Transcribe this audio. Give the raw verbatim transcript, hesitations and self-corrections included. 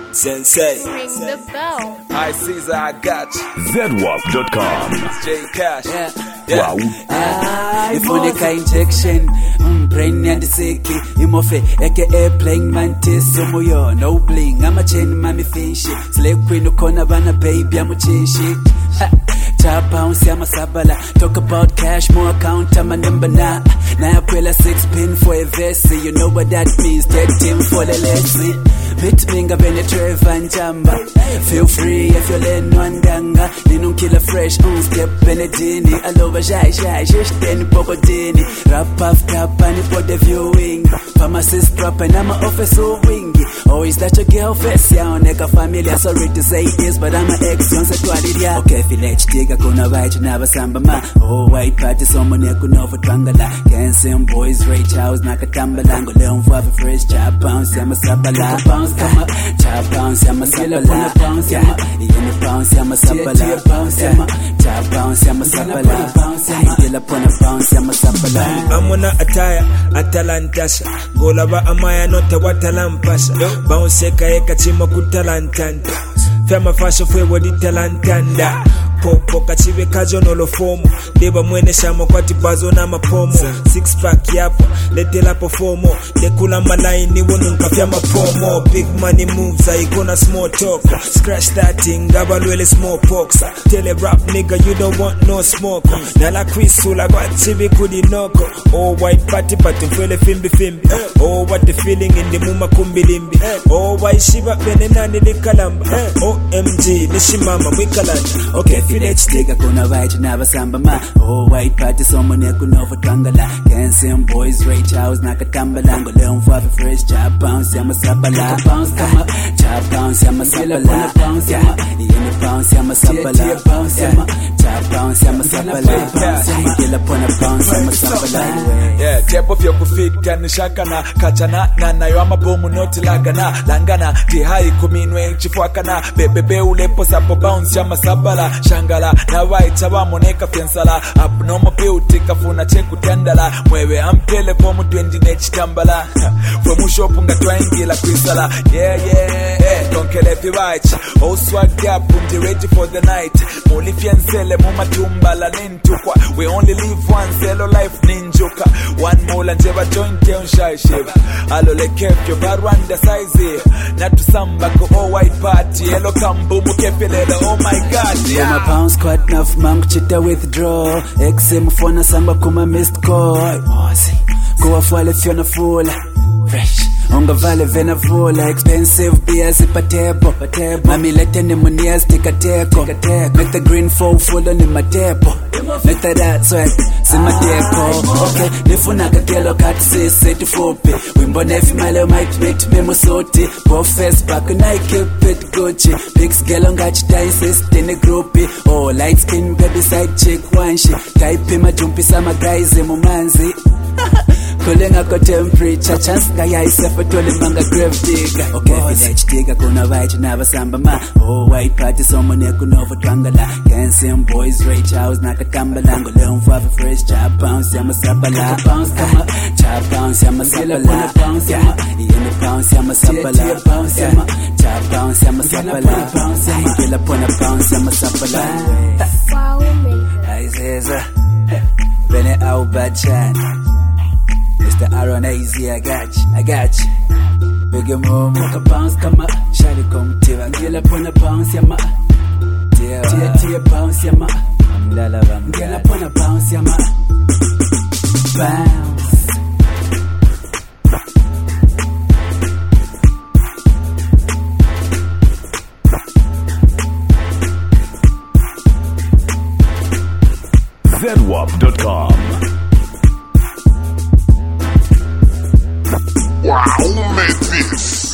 Sensei. Ring the bell. I Caesar, I got you. zedwap dot com. J Cash. Yeah. Yeah. Wow. Ah, ifunika injection mm, brain yandisiki imofe aka playing mantis umuyo no bling amacheni mami fishi slave queen ukona bana baby amuchishi top bounce yamasabala talk about cash more account ama number na na yakwela six pin for a verse you know what that means that team for the lazy bit minga bene Trevor Njamba feel free if you're len wandanga ninu killer fresh on step benedini alova jai jai just then pogodini rap after pani for the viewing pharmacist drop and I'm a officer wingy always that your girl face ya oneka familia sorry to say this but I'm an ex yon sexuality okay village diga kuna right na basamba ma oh white party someone ya kunova twangala can some boys rage house nakatambala ngo leo mfava fresh chap bounce ya masabala bounce kama chap bounce ya masabala bounce ya yene bounce ya masabala bounce ya chap bounce ya masabala bounce ya dela pona bounce ya masabala amona ataya atalantasha golaba amaya nota watalampasha bounce kaeka chima kutalantanda fema fasho fwe wadi talantanda popo kachive kajo nolo fomo deba mwene shama kwa tibazo na mapomo six pack yapa letela po fomo dekula malaini wonu nkafya mapomo big money moves aikona small talk scratch that thing gabalwele small pox tell a rap nigga you don't want no smoke nala kwisula kwa chivi kudinoko oh white party party mfwele fimbi fimbi oh what the feeling in the muma kumbilimbi oh why shiva bene nani likalamba O M G nishimama mwikalanda okay village diga kuna right na basamba ma oh white party someone ya kunova twangala can some boys rage house nakatambala ngo leo mfava fresh chap bounce ya masabala bounce kama chap bounce ya masabala bounce ya yene bounce ya masabala bounce ya chap bounce ya masabala bounce kila pona bounce ya masabala yeah tepo fyo kufika nishaka na kachana na nayo amabomu noti lagana langana tihai kuminwe chifwakana bebebe ulepo sapo bounce ya masabala shangala na white abamoneka pensala abnormal beauty kafuna cheku tendala mwewe ampele kwa mutwendi nechitambala fwe mushopu nga twaingila kwisala yeah yeah yeah donkele pi white oh swag up undi ready for the night muli fiensele mumatumbala nintukwa we only live once hello life ninjuka one mula njeba joint ya unshai shiva alole kefyo barwanda size natusamba ko all white party hello kambumu kepelele oh my god yeah my pounds quite enough man kuchita withdraw exem phone samba kuma missed call go afwale fiona full fresh onga vale vena vula expensive beers ipatebo mami lete ni munia stika teko make the green fall full ni matepo make the that sweat simateko okay nifuna kakelo kat sisi tufupi wimbo nefi male might meet me musoti profess back and I keep it Gucci big scale on got you insist in a groupie oh light skin baby side chick one she type in my jumpy sama guys mumanzi Kulenga kwa temperature chance kaya isefa tole manga grave digger okay village digger kuna right na basamba ma oh white party someone ya kunova twangala can some boys rage house nakatambala ngo leo mfava fresh chap bounce ya masabala bounce kama chap bounce ya masabala bounce ya yene bounce ya masabala bounce ya chap bounce ya masabala bounce ya kila pona bounce ya masabala Wow, I says bene au bachan Mister Aaron Easy, I got you, I got you. Big mom, make a bounce, come up. Shall come to a girl up on a bounce, ya ma. Dear, dear, dear, bounce, ya ma. La la la, girl up on a bounce, ya ma. Bounce. zedwap dot com. Wow, who made this?